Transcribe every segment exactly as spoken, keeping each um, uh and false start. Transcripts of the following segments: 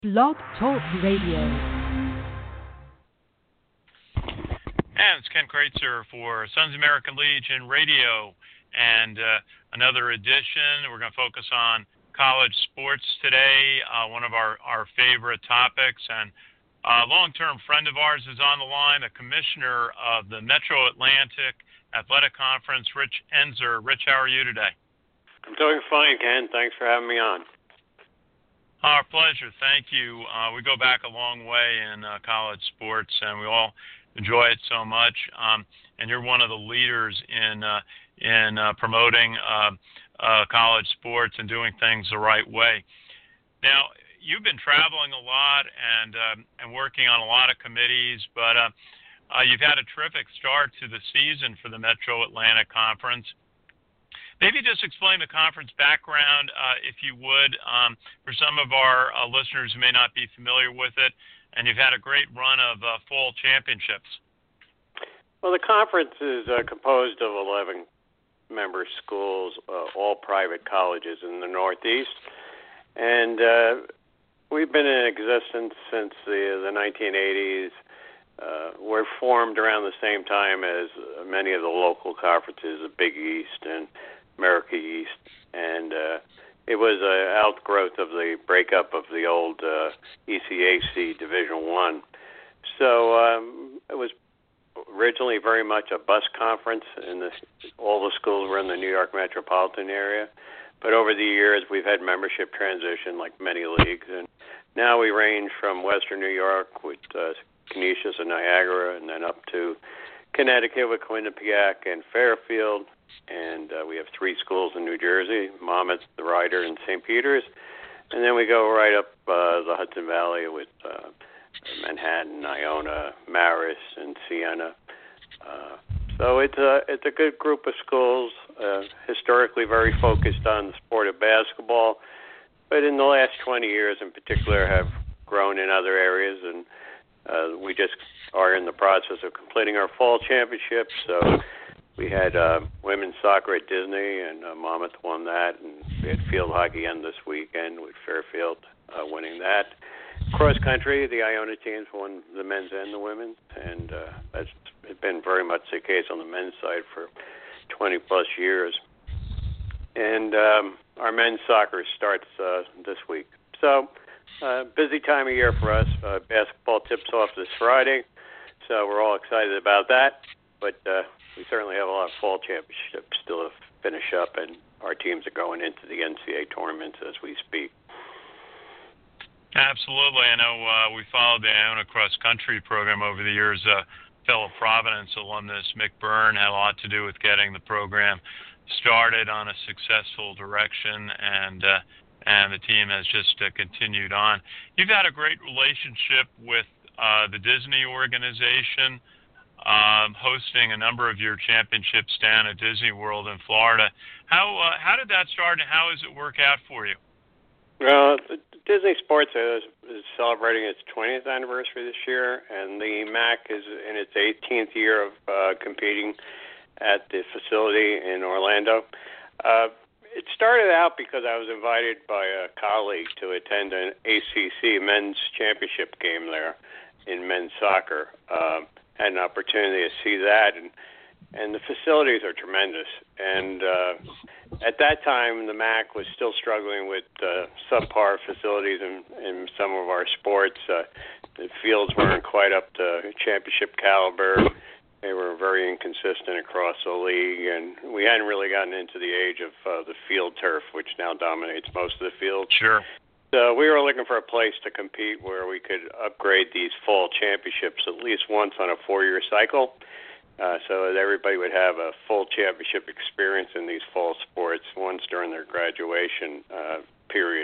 Blog Talk Radio. And it's Ken Kreitzer for Sons of American Legion Radio, and uh, another edition. We're going to focus on college sports today, uh, one of our, our favorite topics. And a long-term friend of ours is on the line, a commissioner of the Metro Atlantic Athletic Conference, Rich Enzer. Rich, how are you today? I'm doing fine, Ken. Thanks for having me on. Our pleasure. Thank you. Uh, we go back a long way in uh, college sports, and we all enjoy it so much. Um, and you're one of the leaders in uh, in uh, promoting uh, uh, college sports and doing things the right way. Now, you've been traveling a lot and uh, and working on a lot of committees, but uh, uh, you've had a terrific start to the season for the Metro Atlantic Conference. Maybe just explain the conference background, uh, if you would, um, for some of our uh, listeners who may not be familiar with it. And you've had a great run of uh, fall championships. Well, the conference is uh, composed of eleven member schools, uh, all private colleges in the Northeast. And uh, we've been in existence since the, the nineteen eighties. Uh, we're formed around the same time as many of the local conferences, the Big East and America East, and uh, it was an outgrowth of the breakup of the old uh, E C A C Division One. So um, it was originally very much a bus conference, and all the schools were in the New York metropolitan area. But over the years, we've had membership transition, like many leagues, and now we range from Western New York with uh, Canisius and Niagara, and then up to Connecticut with Quinnipiac and Fairfield. And uh, we have three schools in New Jersey, Monmouth, the Ryder, and Saint Peter's. And then we go right up uh, the Hudson Valley with uh, Manhattan, Iona, Marist, and Siena. Uh, so it's a, it's a good group of schools, uh, historically very focused on the sport of basketball, but in the last twenty years in particular have grown in other areas. And uh, we just are in the process of completing our fall championship. So we had uh, women's soccer at Disney, and uh, Monmouth won that. And we had field hockey end this weekend with Fairfield uh, winning that. Cross country, the Iona teams won the men's and the women's, and uh, that's been very much the case on the men's side for twenty plus years. And um, our men's soccer starts uh, this week. So uh, busy time of year for us. Uh, basketball tips off this Friday, so we're all excited about that. But uh, we certainly have a lot of fall championships still to finish up, and our teams are going into the N C A A tournaments as we speak. Absolutely. I know uh, we followed the Iona Cross Country program over the years. Uh, fellow Providence alumnus Mick Byrne had a lot to do with getting the program started on a successful direction, and uh, and the team has just uh, continued on. You've had a great relationship with uh, the Disney organization, Um, hosting a number of your championships down at Disney World in Florida. How uh, how did that start, and how does it work out for you? Well, Disney Sports is, is celebrating its twentieth anniversary this year, and the M A C is in its eighteenth year of uh, competing at the facility in Orlando. Uh, it started out because I was invited by a colleague to attend an A C C men's championship game there in men's soccer. Uh, had an opportunity to see that, and and the facilities are tremendous. And uh, at that time, the M A C was still struggling with uh, subpar facilities in, in some of our sports. Uh, the fields weren't quite up to championship caliber. They were very inconsistent across the league, and we hadn't really gotten into the age of uh, the field turf, which now dominates most of the field. Sure. So we were looking for a place to compete where we could upgrade these fall championships at least once on a four-year cycle, uh, so that everybody would have a full championship experience in these fall sports once during their graduation uh, period.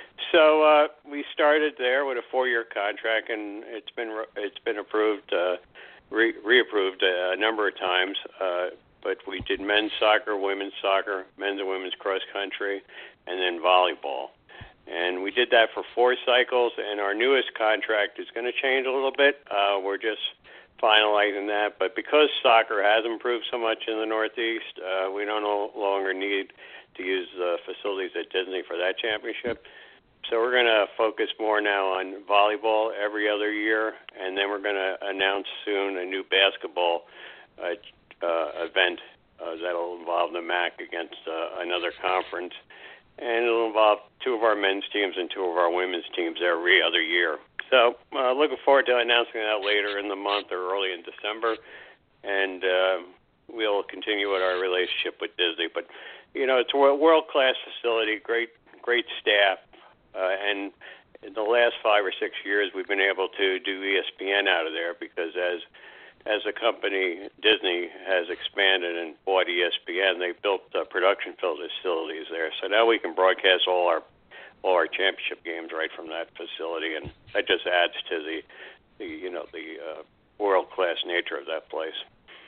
So uh, we started there with a four-year contract, and it's been it's been approved, uh, re- reapproved a, a number of times. Uh, but we did men's soccer, women's soccer, men's and women's cross country, and then volleyball. And we did that for four cycles, and our newest contract is going to change a little bit. Uh, we're just finalizing that. But because soccer has improved so much in the Northeast, uh, we don't no longer need to use the facilities at Disney for that championship. so we're going to focus more now on volleyball every other year, and then we're going to announce soon a new basketball uh, uh, event uh, that'll involve the M A C against uh, another conference, and it'll involve two of our men's teams and two of our women's teams every other year. So uh, looking forward to announcing that later in the month or early in December, and uh, we'll continue with our relationship with Disney. But, you know, it's a world-class facility, great, great staff. Uh, and in the last five or six years, we've been able to do E S P N out of there because as as a company, Disney has expanded and bought E S P N. They built uh, production facilities there, so now we can broadcast all our all our championship games right from that facility, and that just adds to the, the you know the uh, world class nature of that place.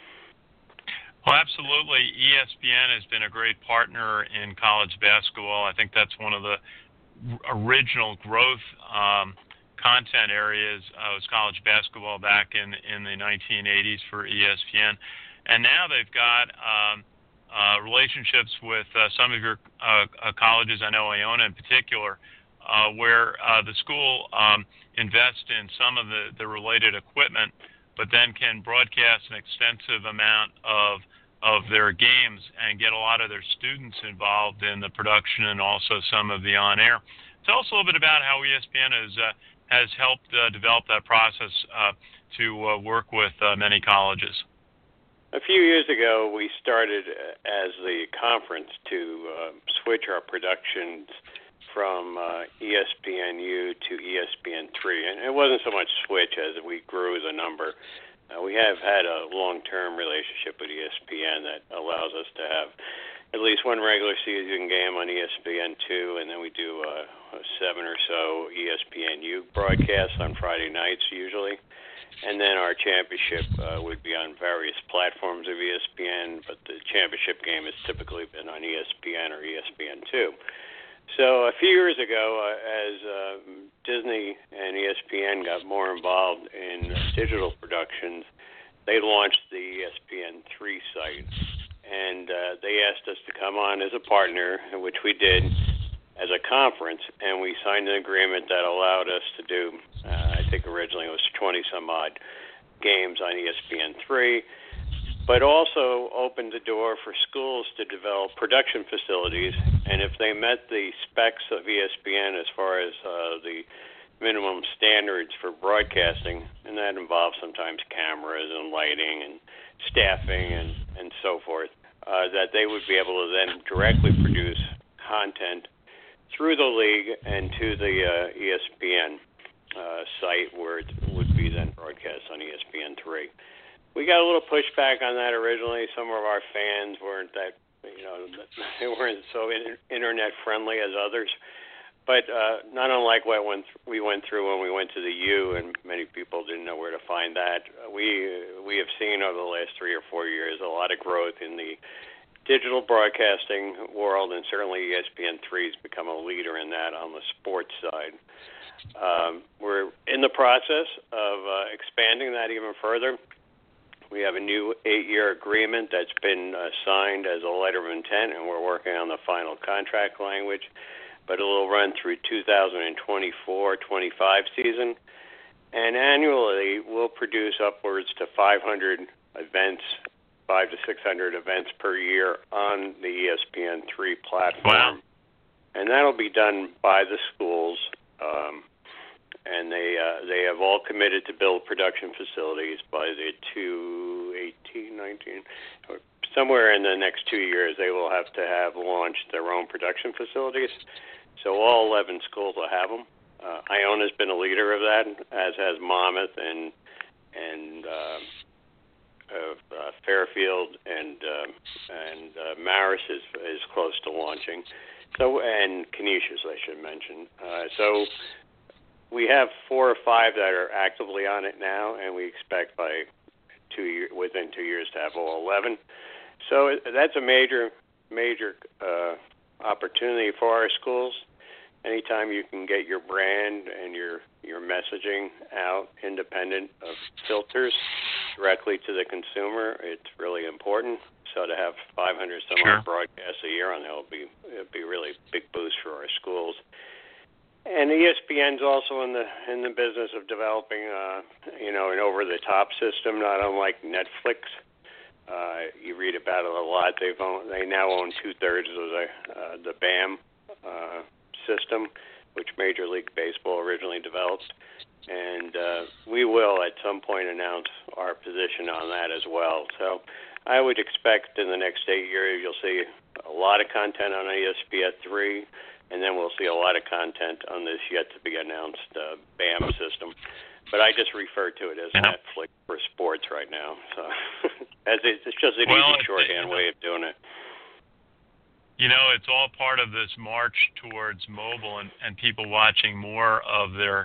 Well, absolutely. E S P N has been a great partner in college basketball. I think that's one of the original growth um, content areas uh, was college basketball back in in the nineteen eighties for E S P N, and now they've got um, uh, relationships with uh, some of your uh, uh, colleges. I know Iona in particular, uh, where uh, the school um, invests in some of the, the related equipment, but then can broadcast an extensive amount of of their games and get a lot of their students involved in the production and also some of the on-air. Tell us a little bit about how E S P N has, uh, has helped uh, develop that process uh, to uh, work with uh, many colleges. A few years ago, we started as the conference to uh, switch our productions from uh, E S P N U to E S P N three. And it wasn't so much switch as we grew the number. Uh, we have had a long-term relationship with E S P N that allows us to have at least one regular season game on E S P N two, and then we do uh, seven or so E S P N U broadcasts on Friday nights usually. And then our championship uh, would be on various platforms of E S P N, but the championship game has typically been on E S P N or E S P N two. So a few years ago, uh, as uh, Disney and E S P N got more involved in uh, digital productions, they launched the E S P N three site, and uh, they asked us to come on as a partner, which we did as a conference, and we signed an agreement that allowed us to do, uh, I think originally it was twenty some odd games on E S P N three, but also opened the door for schools to develop production facilities. And if they met the specs of E S P N as far as uh, the minimum standards for broadcasting, and that involves sometimes cameras and lighting and staffing and, and so forth, uh, that they would be able to then directly produce content through the league and to the uh, E S P N uh, site where it would be then broadcast on E S P N three. We got a little pushback on that originally. Some of our fans weren't that, you know, they weren't so internet friendly as others. But uh, not unlike what went th- we went through when we went to the U, and many people didn't know where to find that. We we have seen over the last three or four years a lot of growth in the digital broadcasting world, and certainly E S P N three has become a leader in that on the sports side. Um, we're in the process of uh, expanding that even further. We have a new eight-year agreement that's been uh, signed as a letter of intent, and we're working on the final contract language. But it will run through two thousand twenty-four twenty-five season. And annually, we'll produce upwards to five hundred events, five to six hundred events per year on the E S P N three platform. Wow. And that'll be done by the schools. Um, and they uh, they have all committed to build production facilities by the two eighteen, nineteen, or somewhere in the next two years. They will have to have launched their own production facilities. So all eleven schools will have them. Uh, Iona's been a leader of that, as has Monmouth and and uh, uh, uh, Fairfield and uh, and uh, Marist is is close to launching. So and Canisius, I should mention. Uh, so. We have four or five that are actively on it now, and we expect by two year, within two years to have all eleven. So that's a major, major uh, opportunity for our schools. Anytime you can get your brand and your, your messaging out independent of filters directly to the consumer, it's really important. So to have five hundred some sure. broadcasts a year on that will be it'll be really a big boost for our schools. And E S P N's also in the in the business of developing, uh, you know, an over-the-top system, not unlike Netflix. Uh, you read about it a lot. They've owned, they now own two-thirds of the uh, the B A M uh, system, which Major League Baseball originally developed. And uh, we will at some point announce our position on that as well. So I would expect in the next eight years you'll see a lot of content on E S P N three. And then we'll see a lot of content on this yet-to-be-announced uh, B A M system. But I just refer to it as yeah. Netflix for sports right now. So as it, it's just an well, easy shorthand way of doing it. You know, it's all part of this march towards mobile and, and people watching more of their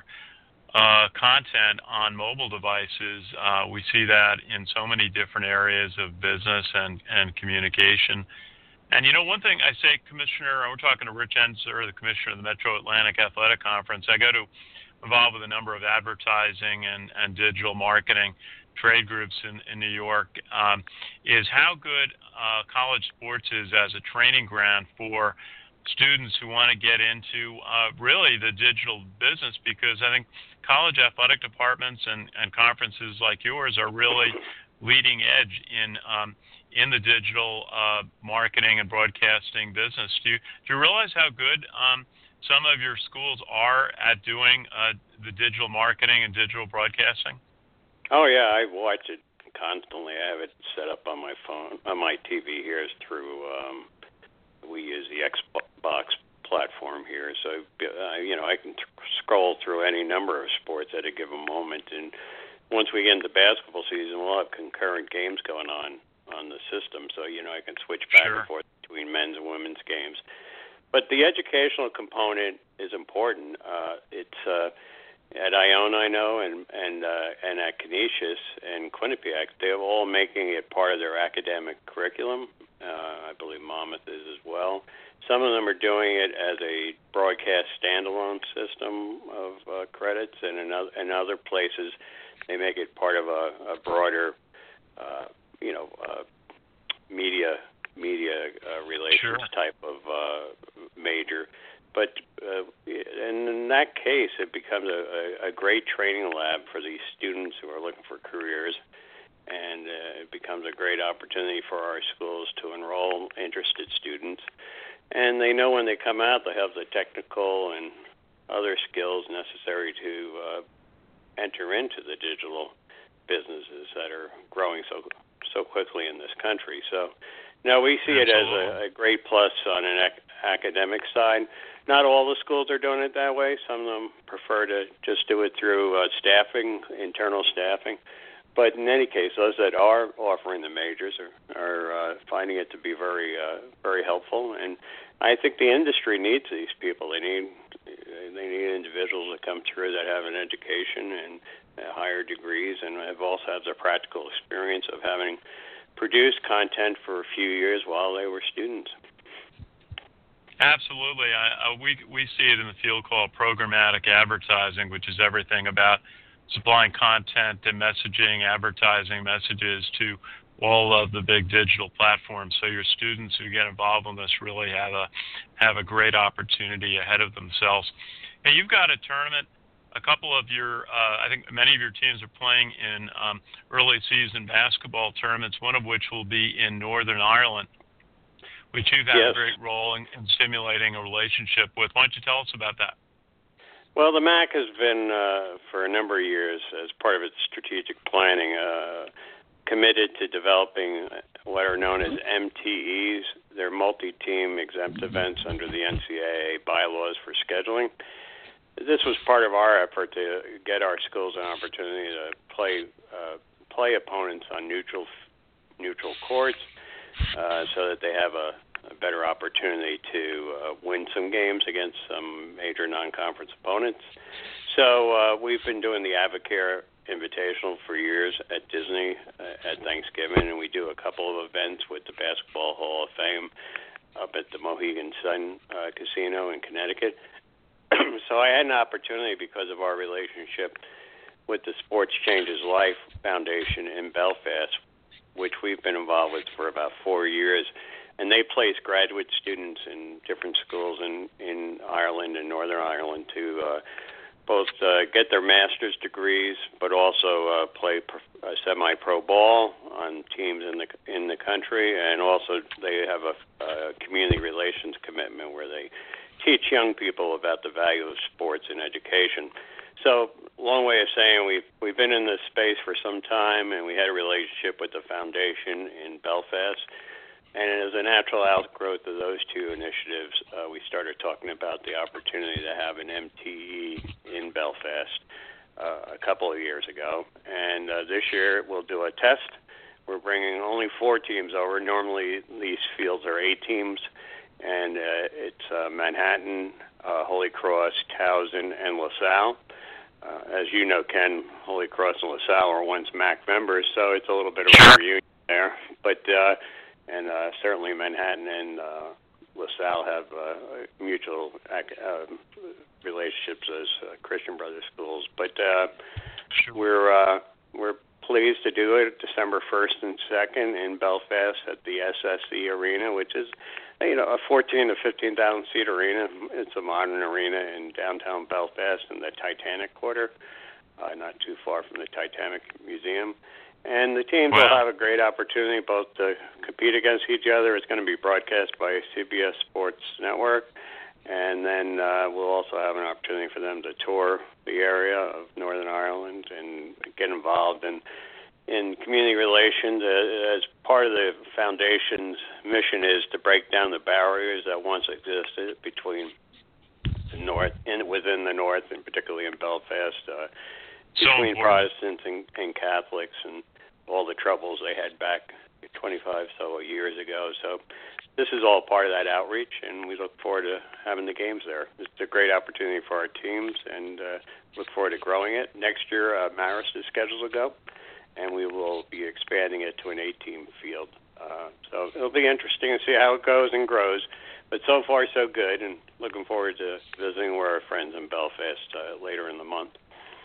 uh, content on mobile devices. Uh, we see that in so many different areas of business and, and communication. And, you know, one thing I say, Commissioner, we're talking to Rich Enser, the Commissioner of the Metro Atlantic Athletic Conference. I go to involved with a number of advertising and, and digital marketing trade groups in, in New York, um, is how good uh, college sports is as a training ground for students who want to get into uh, really the digital business, because I think college athletic departments and, and conferences like yours are really leading edge in um, in the digital uh, marketing and broadcasting business. Do you, do you realize how good um, some of your schools are at doing uh, the digital marketing and digital broadcasting? Oh, yeah, I watch it constantly. I have it set up on my phone, on my T V here is through, um, we use the Xbox platform here. So, uh, you know, I can t- scroll through any number of sports at a given moment. And once we get into basketball season, we'll have concurrent games going on on the system, so you know I can switch back sure. and forth between men's and women's games. But the educational component is important. Uh, it's uh, at Iona, I know, and and uh, and at Canisius and Quinnipiac, they're all making it part of their academic curriculum. Uh, I believe Monmouth is as well. Some of them are doing it as a broadcast standalone system of uh, credits, and in other, in other places, they make it part of a, a broader. Uh, you know, uh, media media uh, relations sure. type of uh, major. But uh, and in that case, it becomes a, a great training lab for these students who are looking for careers, and uh, it becomes a great opportunity for our schools to enroll interested students. And they know when they come out, they have the technical and other skills necessary to uh, enter into the digital businesses that are growing so so quickly in this country. So, no, we see Absolutely. it as a, a great plus on an ac- academic side. Not all the schools are doing it that way. Some of them prefer to just do it through uh, staffing, internal staffing. But in any case, those that are offering the majors are, are uh, finding it to be very, uh, very helpful. And I think the industry needs these people. They need they need individuals that come through that have an education and uh, higher degrees, and have also had the practical experience of having produced content for a few years while they were students. Absolutely. I, I, we we see it in the field called programmatic advertising, which is everything about supplying content and messaging, advertising messages to all of the big digital platforms. So your students who get involved in this really have a have a great opportunity ahead of themselves. Hey, you've got a tournament. A couple of your, uh, I think many of your teams are playing in um, early season basketball tournaments, one of which will be in Northern Ireland, which you've had yes. a great role in, in stimulating a relationship with. Why don't you tell us about that? Well, the M A C has been, uh, for a number of years, as part of its strategic planning, uh, committed to developing what are known as M T Es. They're multi-team exempt events under the N C double A bylaws for scheduling. This was part of our effort to get our schools an opportunity to play uh, play opponents on neutral neutral courts, uh, so that they have a, a better opportunity to uh, win some games against some major non-conference opponents. So uh, we've been doing the Avocare Invitational for years at Disney uh, at Thanksgiving, and we do a couple of events with the Basketball Hall of Fame up at the Mohegan Sun uh, Casino in Connecticut. So I had an opportunity because of our relationship with the Sports Changes Life Foundation in Belfast, which we've been involved with for about four years. and they place graduate students in different schools in, in Ireland and Northern Ireland to uh, both uh, get their master's degrees, but also uh, play pro- uh, semi-pro ball on teams in the in the country, and also they have a, a community relations commitment where they teach young people about the value of sports and education. So, long way of saying we've we've been in this space for some time, and we had a relationship with the foundation in Belfast. And as a natural outgrowth of those two initiatives, uh, we started talking about the opportunity to have an M T E in Belfast uh, a couple of years ago. And uh, this year we'll do a test. We're bringing only four teams over. Normally these fields are eight teams, and uh, it's uh, Manhattan, uh, Holy Cross, Towson, and LaSalle. Uh, as you know, Ken, Holy Cross and LaSalle were once M A C members, so it's a little bit of a reunion there. But uh, And uh, certainly Manhattan and uh, LaSalle have uh, mutual uh, relationships as uh, Christian Brothers schools. But uh, sure. we're uh, we're pleased to do it December first and second in Belfast at the S S E Arena, which is you know a fourteen to fifteen thousand seat arena. It's a modern arena in downtown Belfast in the Titanic Quarter, uh, not too far from the Titanic Museum. And the teams wow. will have a great opportunity both to compete against each other. It's going to be broadcast by C B S Sports Network. And then uh, we'll also have an opportunity for them to tour the area of Northern Ireland and get involved in, in community relations. Uh, as part of the foundation's mission is to break down the barriers that once existed between the North and within the North, and particularly in Belfast, uh, so between important. Protestants and, and Catholics, and all the troubles they had back twenty-five so years ago. So this is all part of that outreach, and we look forward to having the games there. It's a great opportunity for our teams, and uh, look forward to growing it. Next year, uh, Marist is scheduled to go, and we will be expanding it to an eight-team field. Uh, so it'll be interesting to see how it goes and grows. But so far, so good, and looking forward to visiting with our friends in Belfast uh, later in the month.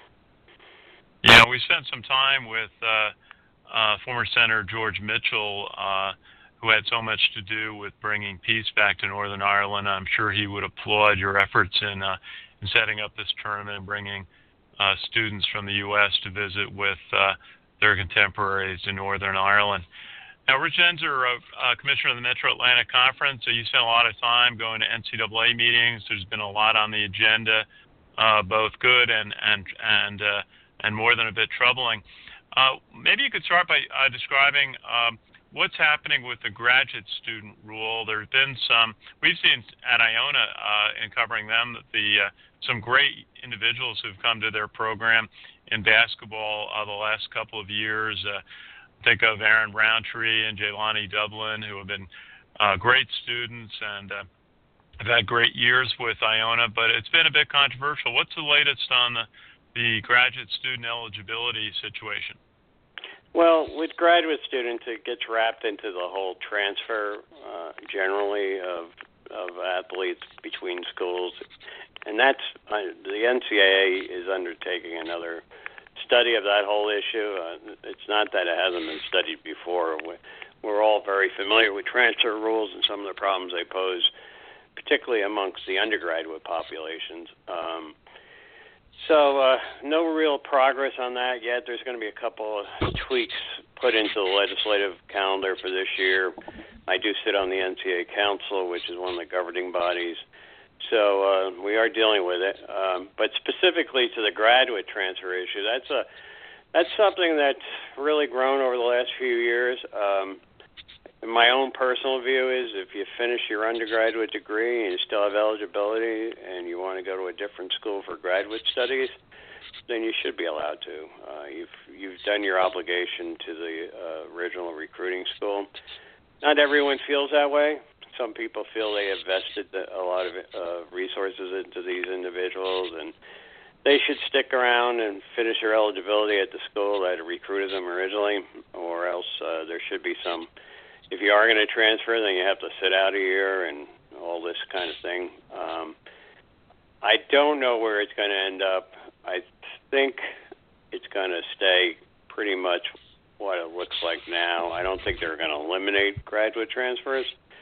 Yeah, we spent some time with uh, uh, former Senator George Mitchell, uh, who had so much to do with bringing peace back to Northern Ireland. I'm sure he would applaud your efforts in, uh, in setting up this tournament and bringing uh, students from the U S to visit with uh, their contemporaries in Northern Ireland. Now, Rich Enzer, uh, uh, Commissioner of the Metro Atlantic Conference, so you spent a lot of time going to N C double A meetings. There's been a lot on the agenda, uh, both good and and and uh, and more than a bit troubling. Uh, maybe you could start by uh, describing um, what's happening with the graduate student rule. There's been some, we've seen at Iona uh, in covering them, that the uh, some great individuals who've come to their program in basketball uh, the last couple of years. Uh, think of Aaron Roundtree and Jaylani Dublin, who have been uh, great students and uh, have had great years with Iona, but it's been a bit controversial. What's the latest on the the graduate student eligibility situation? Well, with graduate students, it gets wrapped into the whole transfer uh, generally of of athletes between schools, and that's uh, the N C double A is undertaking another study of that whole issue. Uh, it's not that it hasn't been studied before. We're all very familiar with transfer rules and some of the problems they pose, particularly amongst the undergraduate populations. Um, So uh, no real progress on that yet. There's going to be a couple of tweaks put into the legislative calendar for this year. I do sit on the N C double A Council, which is one of the governing bodies. So uh, we are dealing with it. Um, but specifically to the graduate transfer issue, that's a that's something that's really grown over the last few years. Um, my own personal view is if you finish your undergraduate degree and you still have eligibility and you want to go to a different school for graduate studies, then you should be allowed to. Uh, you've you've done your obligation to the uh, original recruiting school. Not everyone feels that way. Some people feel they have vested a lot of uh, resources into these individuals, and they should stick around and finish their eligibility at the school that recruited them originally, or else uh, there should be some. If you are going to transfer, then you have to sit out a year and all this kind of thing. Um, I don't know where it's going to end up. I think it's going to stay pretty much what it looks like now. I don't think they're going to eliminate graduate transfers,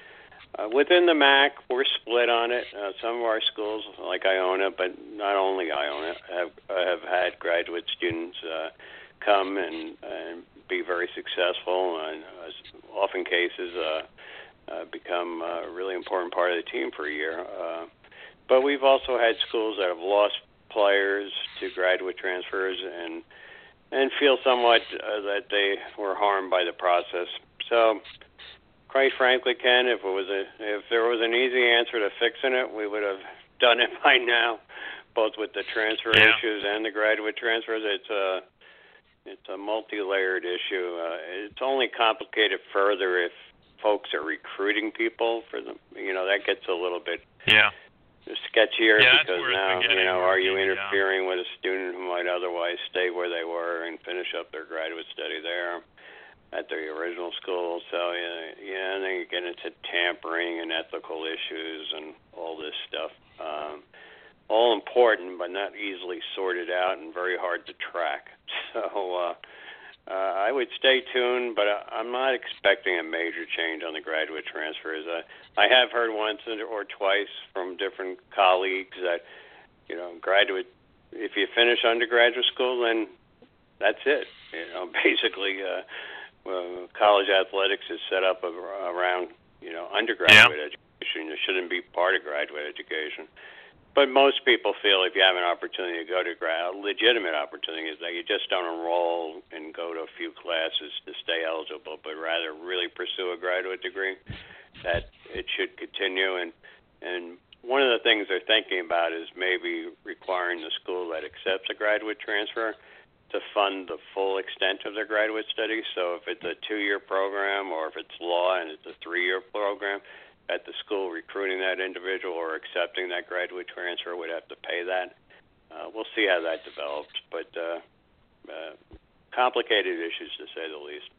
Uh, within the M A C, we're split on it. Uh, some of our schools, like Iona, but not only Iona, have have had graduate students uh, come and, and be very successful, and uh, often cases uh, uh, become a really important part of the team for a year. Uh, but we've also had schools that have lost players to graduate transfers and and feel somewhat uh, that they were harmed by the process. So, quite frankly, Ken, if it was a if there was an easy answer to fixing it, we would have done it by now. Both with the transfer yeah. issues and the graduate transfers, it's a it's a multi-layered issue. Uh, it's only complicated further if folks are recruiting people for them. You know, that gets a little bit yeah. sketchier yeah, because now, you know, are you murky, interfering yeah. with a student who might otherwise stay where they were and finish up their graduate study there at their original school? So, yeah, yeah and then you get into tampering and ethical issues and all this stuff. Um, all important, but not easily sorted out and very hard to track. So uh, uh, I would stay tuned, but I'm not expecting a major change on the graduate transfers. Uh, I have heard once or twice from different colleagues that, you know, graduate, if you finish undergraduate school, then that's it. You know, basically, uh, well, college athletics is set up around, you know, undergraduate yeah. education. It shouldn't be part of graduate education. But most people feel if you have an opportunity to go to grad, a legitimate opportunity is that you just don't enroll and go to a few classes to stay eligible, but rather really pursue a graduate degree, that it should continue. And and one of the things they're thinking about is maybe requiring the school that accepts a graduate transfer to fund the full extent of their graduate studies. So if it's a two-year program or if it's law and it's a three-year program, at the school recruiting that individual or accepting that graduate transfer would have to pay that. Uh, we'll see how that develops, but uh, uh, complicated issues to say the least.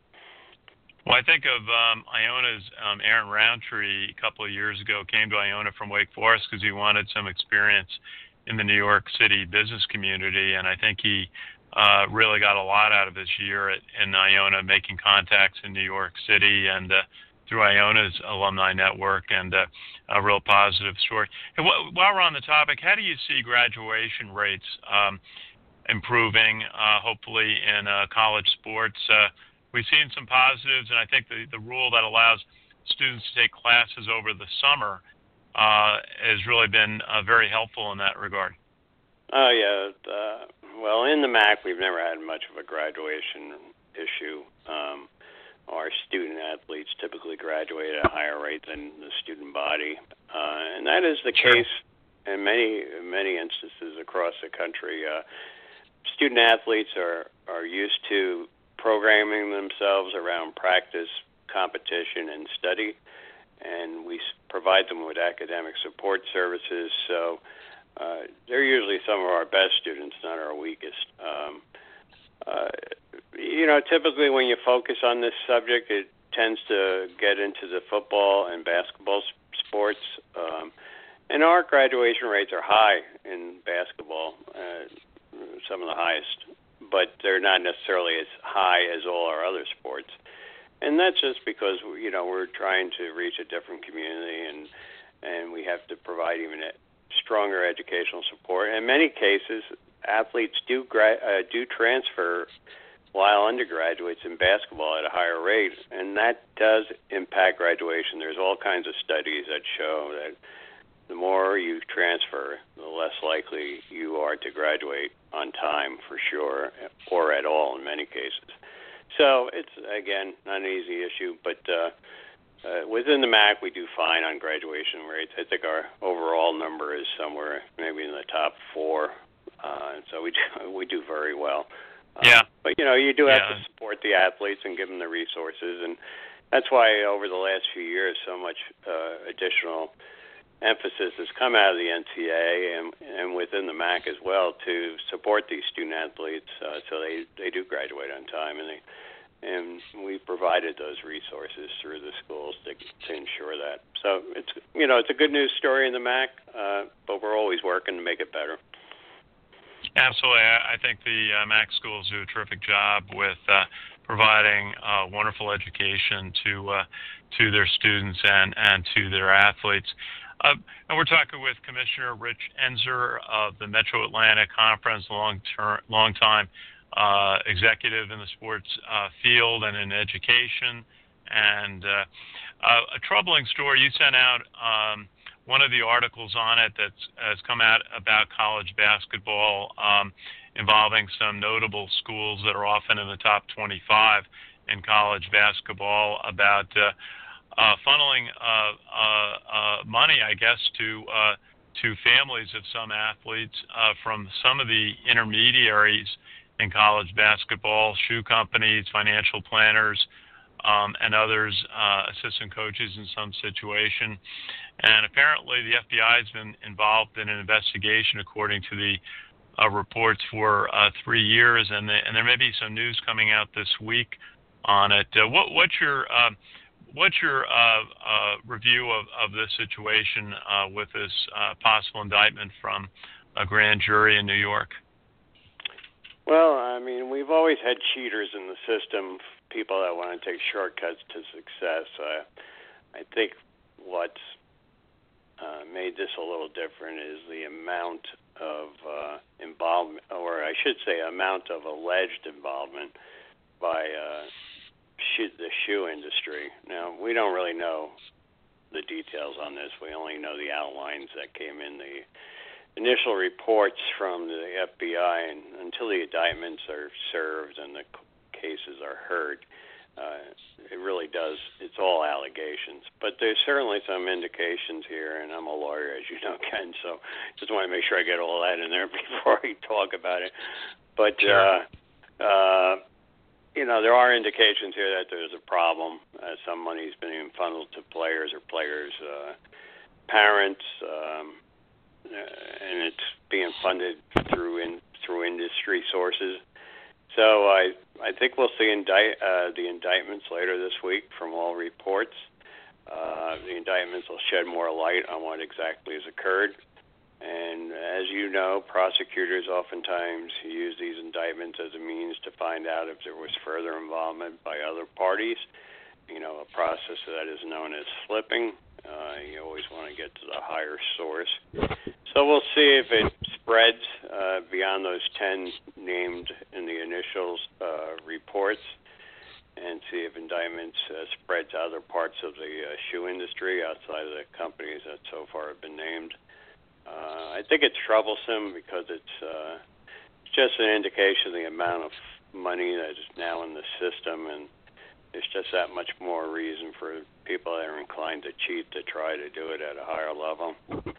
Well, I think of um, Iona's um, Aaron Roundtree a couple of years ago came to Iona from Wake Forest because he wanted some experience in the New York City business community, and I think he uh, really got a lot out of this year at, in Iona, making contacts in New York City and uh, through Iona's alumni network, and uh, a real positive story. And wh- while we're on the topic, how do you see graduation rates um, improving, uh, hopefully, in uh, college sports? Uh, we've seen some positives, and I think the, the rule that allows students to take classes over the summer uh, has really been uh, very helpful in that regard. Oh, yeah. Uh, well, in the M A C, we've never had much of a graduation issue. Um, Our student athletes typically graduate at a higher rate than the student body, uh, and that is the sure. case in many many instances across the country. Uh, student athletes are, are used to programming themselves around practice, competition, and study, and we provide them with academic support services. So uh, they're usually some of our best students, not our weakest. Um, uh, You know, typically when you focus on this subject, it tends to get into the football and basketball sports. Um, and our graduation rates are high in basketball, uh, some of the highest, but they're not necessarily as high as all our other sports. And that's just because, you know, we're trying to reach a different community, and and we have to provide even stronger educational support. In many cases, athletes do gra- uh, do transfer while undergraduates in basketball at a higher rate, and that does impact graduation. There's all kinds of studies that show that the more you transfer, the less likely you are to graduate on time, for sure, or at all in many cases. So it's, again, not an easy issue, but uh, uh, within the M A C, we do fine on graduation rates. I think our overall number is somewhere maybe in the top four, uh, and so we do, we do very well. Yeah. Um, but, you know, you do have yeah. to support the athletes and give them the resources. And that's why over the last few years so much uh, additional emphasis has come out of the N C A A and, and within the M A C as well to support these student athletes uh, so they, they do graduate on time. And, they, and we've provided those resources through the schools to, to ensure that. So, it's you know, it's a good news story in the M A C, uh, but we're always working to make it better. Absolutely. I think the uh, M A C schools do a terrific job with uh, providing uh, wonderful education to uh, to their students and, and to their athletes. Uh, and we're talking with Commissioner Rich Enzer of the Metro Atlantic Conference, long term, long time uh, executive in the sports uh, field and in education. And uh, uh, a troubling story you sent out. Um, one of the articles on it that has come out about college basketball um, involving some notable schools that are often in the top twenty-five in college basketball about uh, uh, funneling uh, uh, uh, money, I guess, to uh, to families of some athletes uh, from some of the intermediaries in college basketball, shoe companies, financial planners, um, and others, uh, assistant coaches in some situation. And apparently the F B I has been involved in an investigation, according to the uh, reports, for uh, three years, and, the, and there may be some news coming out this week on it. Uh, what, what's your uh, what's your uh, uh, review of, of this situation uh, with this uh, possible indictment from a grand jury in New York? Well, I mean, we've always had cheaters in the system, people that want to take shortcuts to success. Uh, I think what's uh, made this a little different is the amount of uh, involvement, or I should say amount of alleged involvement by uh, shoe, the shoe industry. Now, we don't really know the details on this. We only know the outlines that came in the initial reports from the F B I, and until the indictments are served and the cases are heard, uh, it really does, it's all allegations. But there's certainly some indications here, and I'm a lawyer, as you know, Ken, so just want to make sure I get all that in there before I talk about it. But, sure. uh, uh, you know, there are indications here that there's a problem. Uh, some money's been funneled to players or players' uh, parents, um, uh, and it's being funded through in, through industry sources. So I I think we'll see indict, uh, the indictments later this week from all reports. Uh, the indictments will shed more light on what exactly has occurred. And as you know, prosecutors oftentimes use these indictments as a means to find out if there was further involvement by other parties. You know, a process that is known as flipping. Uh, you always want to get to the higher source. So we'll see if it spreads uh, beyond those ten named in the initial uh, reports, and see if indictments uh, spread to other parts of the uh, shoe industry outside of the companies that so far have been named. Uh, I think it's troublesome because it's, uh, it's just an indication of the amount of money that is now in the system, and there's just that much more reason for people that are inclined to cheat to try to do it at a higher level.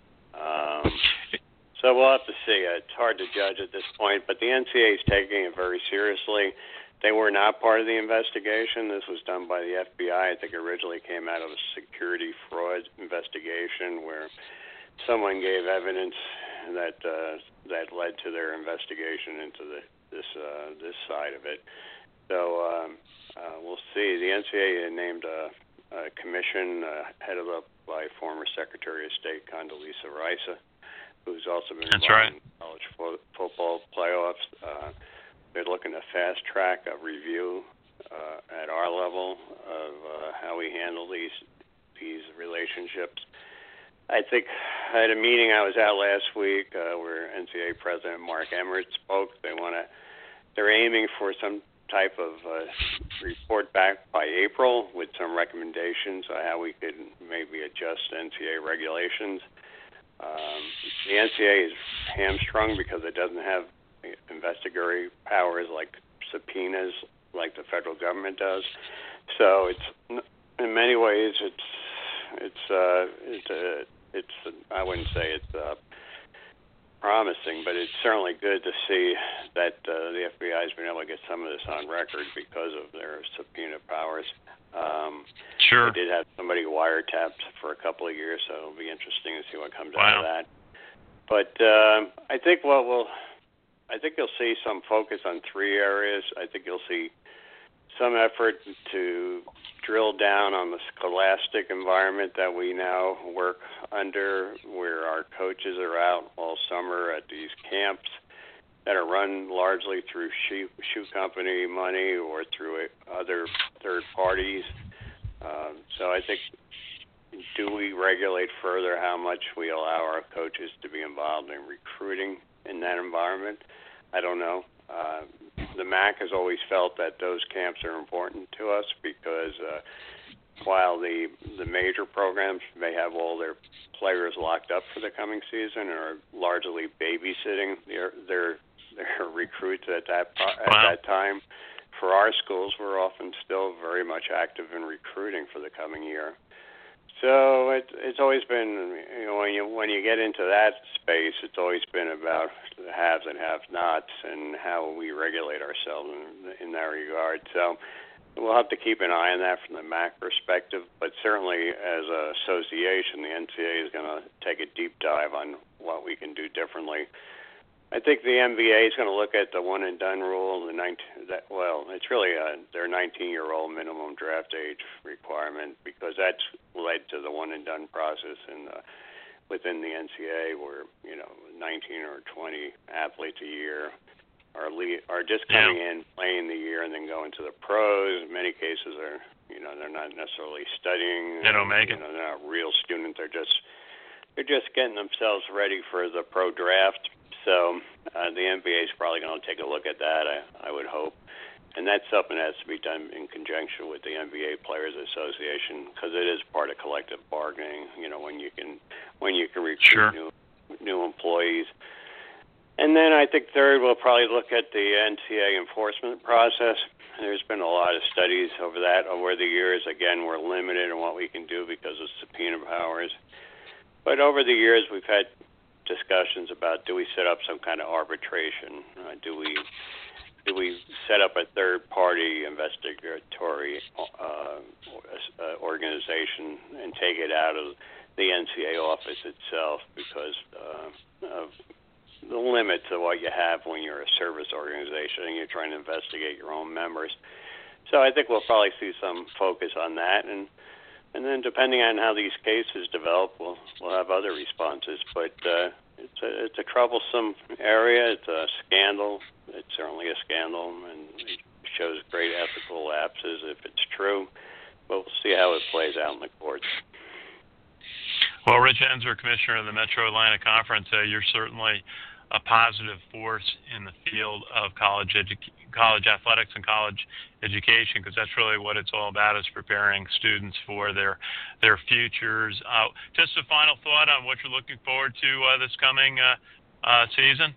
Um, so we'll have to see. It's hard to judge at this point, but the N C A A is taking it very seriously. They were not part of the investigation. This was done by the F B I. I think it originally came out of a security fraud investigation where someone gave evidence that uh, that led to their investigation into the, this uh, this side of it. So um, uh, we'll see. The N C A A named a, a commission uh, headed up by former Secretary of State Condoleezza Rice, who's also been That's involved right. in college fo- football playoffs. Uh, they're looking to fast track a review uh, at our level of uh, how we handle these these relationships. I think at a meeting I was at last week uh, where N C A A President Mark Emmert spoke. They want to. They're aiming for some type of uh, report back by April with some recommendations on how we could maybe adjust N C A A regulations. Um, the N C A A is hamstrung because it doesn't have investigatory powers like subpoenas like the federal government does. So it's in many ways it's it's uh, it's uh, it's I wouldn't say it's uh, promising, but it's certainly good to see that uh, the F B I has been able to get some of this on record because of their subpoena powers. Um, sure. They did have somebody wiretapped for a couple of years, so it'll be interesting to see what comes wow. out of that. But uh, I think what we'll, I think you'll see some focus on three areas. I think you'll see some effort to drill down on the scholastic environment that we now work under, where our coaches are out all summer at these camps that are run largely through shoe, shoe company money or through other third parties. Um, so I think, do we regulate further how much we allow our coaches to be involved in recruiting in that environment? I don't know. Uh, the M A C has always felt that those camps are important to us because uh, while the the major programs may have all their players locked up for the coming season and are largely babysitting their their, their recruits at that at wow. that time, for our schools, we're often still very much active in recruiting for the coming year. So it, it's always been, you know, when you when you get into that space, it's always been about the haves and have-nots and how we regulate ourselves in, in that regard. So we'll have to keep an eye on that from the M A C perspective. But certainly, as an association, the N C A A is going to take a deep dive on what we can do differently. I think the N B A is going to look at the one and done rule. The nineteen, that, well, it's really a, their nineteen-year-old minimum draft age requirement because that's led to the one and done process in the, within the N C A A, where you know nineteen or twenty athletes a year are le- are just coming yeah. in, playing the year, and then going to the pros. In many cases, are you know they're not necessarily studying. They don't make you it. know, they're not real students. They're just they're just getting themselves ready for the pro draft. So uh, the N B A is probably going to take a look at that, I, I would hope. And that's something that has to be done in conjunction with the N B A Players Association because it is part of collective bargaining, you know, when you can when you can recruit sure. new, new employees. And then I think third, we'll probably look at the N C A A enforcement process. There's been a lot of studies over that over the years. Again, we're limited in what we can do because of subpoena powers. But over the years, we've had discussions about do we set up some kind of arbitration? Uh, do we do we set up a third-party investigatory uh, organization and take it out of the N C A A office itself because uh, of the limits of what you have when you're a service organization and you're trying to investigate your own members? So I think we'll probably see some focus on that, and And then, depending on how these cases develop, we'll we'll have other responses. But uh, it's a it's a troublesome area. It's a scandal. It's certainly a scandal, and it shows great ethical lapses if it's true. But we'll see how it plays out in the courts. Well, Rich Ensor, Commissioner of the Metro Atlanta Conference, uh, you're certainly a positive force in the field of college edu- college athletics and college education, because that's really what it's all about, is preparing students for their their futures. Uh, just a final thought on what you're looking forward to uh, this coming uh, uh, season?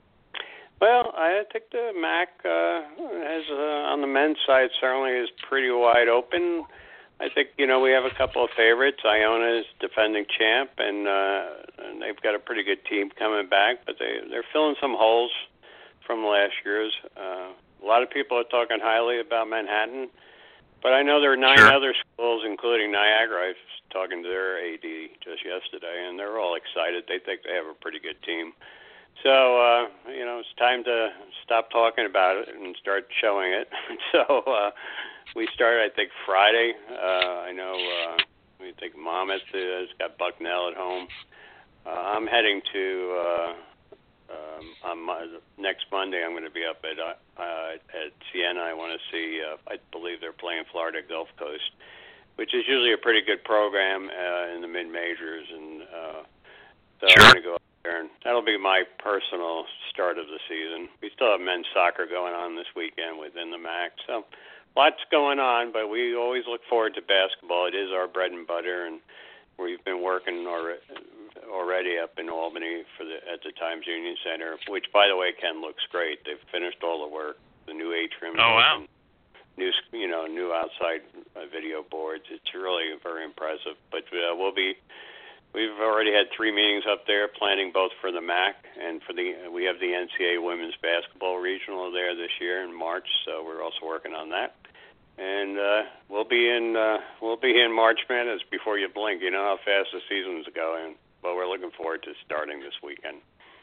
Well, I think the M A C uh, has, uh, on the men's side, certainly is pretty wide open. I think, you know, we have a couple of favorites. Iona is defending champ, and, uh, and they've got a pretty good team coming back, but they, they're filling some holes from last year's. Uh, a lot of people are talking highly about Manhattan, but I know there are nine sure. other schools, including Niagara. I was talking to their A D just yesterday, and they're all excited. They think they have a pretty good team. So, uh, you know, it's time to stop talking about it and start showing it. so uh, we start, I think, Friday. Uh, I know uh, we think Monmouth has got Bucknell at home. Uh, I'm heading to, uh, um, on my, next Monday, I'm going to be up at uh, at Siena. I want to see, uh, I believe they're playing Florida Gulf Coast, which is usually a pretty good program uh, in the mid-majors. And uh, so sure. I'm going to go up there, and that'll be my personal start of the season. We still have men's soccer going on this weekend within the M A C. So lots going on, but we always look forward to basketball. It is our bread and butter, and we've been working already up in Albany for the at the Times Union Center, which, by the way, Ken, looks great. They've finished all the work, the new atrium, oh wow, new you know new outside uh, video boards. It's really very impressive. But uh, we'll be we've already had three meetings up there, planning both for the M A C and for the we have the N C A A Women's Basketball Regional there this year in March, so we're also working on that. And uh, we'll be in uh, we'll be in March Madness before you blink. You know how fast the season's going, but we're looking forward to starting this weekend.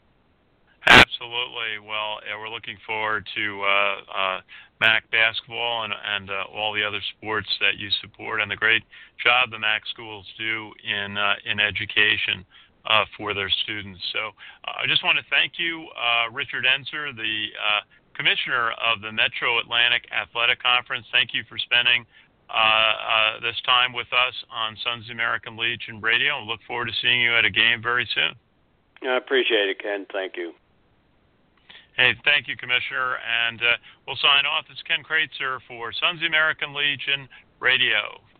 Absolutely. Well, uh, we're looking forward to uh, uh, M A C basketball and, and uh, all the other sports that you support, and the great job the M A C schools do in uh, in education uh, for their students. So uh, I just want to thank you, uh, Richard Enser, the uh, Commissioner of the Metro Atlantic Athletic Conference. Thank you for spending uh, uh, this time with us on Sons of the American Legion Radio. I look forward to seeing you at a game very soon. I appreciate it, Ken. Thank you. Hey, thank you, Commissioner. And uh, we'll sign off. This is Ken Kreitzer for Sons of the American Legion Radio.